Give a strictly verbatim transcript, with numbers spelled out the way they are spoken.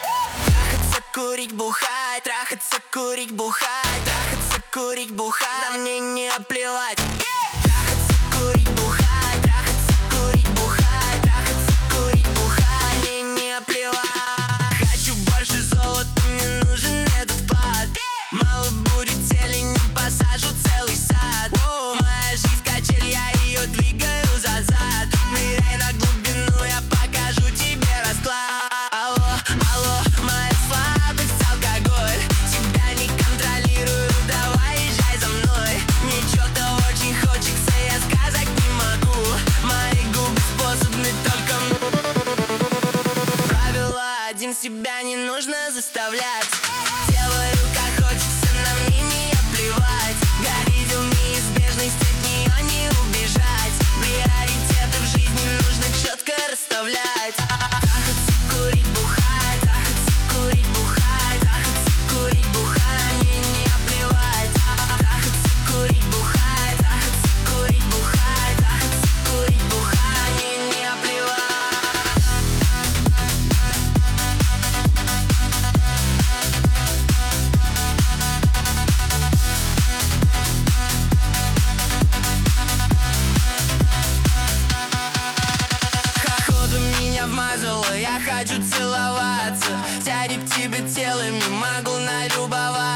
Трахаться, курить, бухать, трахаться, курить, бухать, трахаться, курить, бухать, да мне не плевать. Трахаться, курить, бухать, трахаться, курить, бухать, трахаться, курить, бухать, мне не плевать. Хочу больше золота, мне нужен этот клад. Мало будет зелени, посажу целый сад. Моя жизнь качель, я ее двигаю за зад. Ныряй на глубину, я покажу тебе расклад. Алло, алло, моя слабость, алкоголь. Себя не контролирую, давай езжай за мной. Мне что-то очень хочется, я сказать не могу. Мои губы способны только... Правило один, себя не нужно заставлять. Делаю как хочется, на мнение плевать. Горизонт неизбежность, от нее не убежать. Приоритеты в жизни нужно четко расставлять. Трахаться, курить, бухать, трахаться, курить, бухать, трахаться, курить, бухать, мне не плевать. Трахаться, курить, бухать, трахаться, курить, бухать, трахаться, курить, бухать, мне не плевать. Походу меня вмазало, я хочу целоваться. Тянет к тебе телом, не могу налюбоваться.